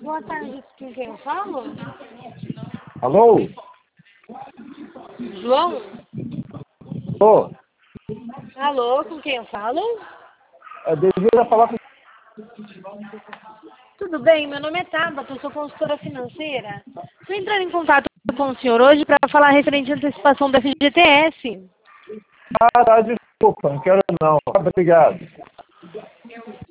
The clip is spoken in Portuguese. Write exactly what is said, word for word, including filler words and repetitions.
Boa tarde, com quem eu falo? Alô? João? Ô, Alô, com quem eu falo? é, deseja falar com... Tudo bem, meu nome é Tabata, eu sou consultora financeira. Estou entrando em contato com o senhor hoje para falar referente à antecipação da F G T S. Ah, tá, desculpa, não quero não. Obrigado.